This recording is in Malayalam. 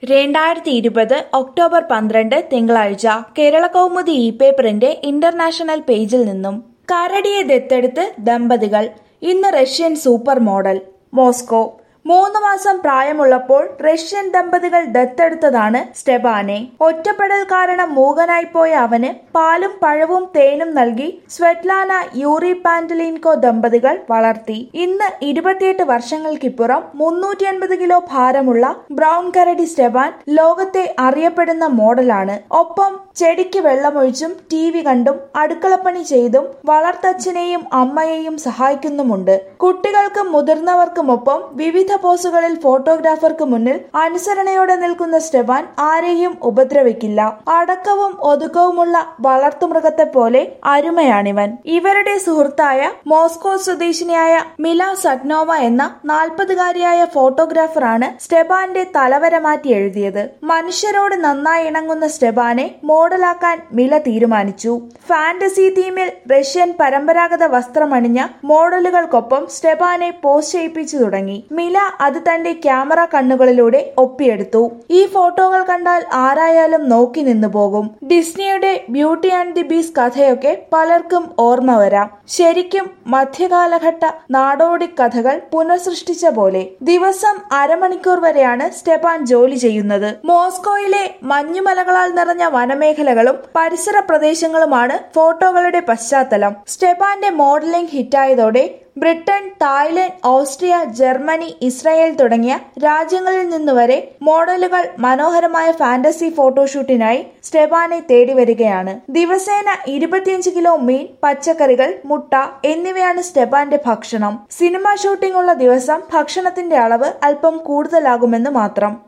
2020 ഒക്ടോബർ 12 തിങ്കളാഴ്ച കേരളകൗമുദി പേപ്പറിന്റെ ഇന്റർനാഷണൽ പേജിൽ നിന്നും കരടിയെ ദത്തെടുത്ത് ദമ്പതികൾ ഇന്ന് റഷ്യൻ സൂപ്പർ മോഡൽ മോസ്കോ 3 മാസം പ്രായമുള്ളപ്പോൾ റഷ്യൻ ദമ്പതികൾ ദത്തെടുത്തതാണ് സ്റ്റെപാനെ. ഒറ്റപ്പെടൽ കാരണം മൂകനായി പോയ അവന് പാലും പഴവും തേനും നൽകി സ്വെറ്റ്ലാന യൂറി പാന്റലിൻകോ ദമ്പതികൾ വളർത്തി. ഇന്ന് 28 വർഷങ്ങൾക്കിപ്പുറം 350 കിലോ ഭാരമുള്ള ബ്രൗൺ കരടി സ്റ്റെപാൻ ലോകത്തെ അറിയപ്പെടുന്ന മോഡലാണ്. ഒപ്പം ചെടിക്ക് വെള്ളമൊഴിച്ചും TV കണ്ടും അടുക്കളപ്പണി ചെയ്തും വളർത്തച്ഛനെയും അമ്മയെയും സഹായിക്കുന്നുമുണ്ട്. കുട്ടികൾക്കും മുതിർന്നവർക്കുമൊപ്പം വിവിധ പോസുകളിൽ ഫോട്ടോഗ്രാഫർക്ക് മുന്നിൽ അനുസരണയോടെ നിൽക്കുന്ന സ്റ്റെപാൻ ആരെയും ഉപദ്രവിക്കില്ല. അടക്കവും ഒതുക്കവുമുള്ള വളർത്തുമൃഗത്തെ പോലെ അരുമയാണിവൻ. ഇവരുടെ സുഹൃത്തായ മോസ്കോ സ്വദേശിനിയായ മില സട്നോവ എന്ന 40-കാരിയായ ഫോട്ടോഗ്രാഫറാണ് സ്റ്റെപാന്റെ തലവര മാറ്റി എഴുതിയത്. മനുഷ്യരോട് നന്നായി ഇണങ്ങുന്ന സ്റ്റെപാനെ മോഡലാക്കാൻ മില തീരുമാനിച്ചു. ഫാന്റസി തീമിൽ റഷ്യൻ പരമ്പരാഗത വസ്ത്രമണിഞ്ഞ മോഡലുകൾക്കൊപ്പം സ്റ്റെപാനെ പോസ്റ്റ് ചെയ്യിപ്പിച്ചു തുടങ്ങി. മില അത് തന്റെ ക്യാമറ കണ്ണുകളിലൂടെ ഒപ്പിയെടുത്തു. ഈ ഫോട്ടോകൾ കണ്ടാൽ ആരായാലും നോക്കി നിന്നു പോകും. ഡിസ്നിയുടെ ബ്യൂട്ടി ആൻഡ് ദി ബീസ്റ്റ് കഥയൊക്കെ പലർക്കും ഓർമ്മ വരാം. ശരിക്കും മധ്യകാലഘട്ട നാടോടി കഥകൾ പുനഃസൃഷ്ടിച്ച പോലെ. ദിവസം അരമണിക്കൂർ വരെയാണ് സ്റ്റെപാൻ ജോലി ചെയ്യുന്നത്. മോസ്കോയിലെ മഞ്ഞുമലകളാൽ നിറഞ്ഞ വനമേഖലകളും പരിസര പ്രദേശങ്ങളുമാണ് ഫോട്ടോകളുടെ പശ്ചാത്തലം. സ്റ്റെപാന്റെ മോഡലിംഗ് ഹിറ്റായതോടെ Britain, Thailand, Austria, Germany, Israel തുടങ്ങിയ രാജ്യങ്ങളിൽ നിന്നുവരെ മോഡലുകൾ മനോഹരമായ ഫാന്റസി ഫോട്ടോഷൂട്ടിനായി സ്റ്റെപാനെ തേടി വരികയാണ്. ദിവസേന 25 കിലോ മീൻ, പച്ചക്കറികൾ, മുട്ട എന്നിവയാണ് സ്റ്റെപാന്റെ ഭക്ഷണം. സിനിമ ഷൂട്ടിംഗ് ഉള്ള ദിവസം ഭക്ഷണത്തിന്റെ അളവ് അല്പം കൂടുതലാകുമെന്ന് മാത്രം.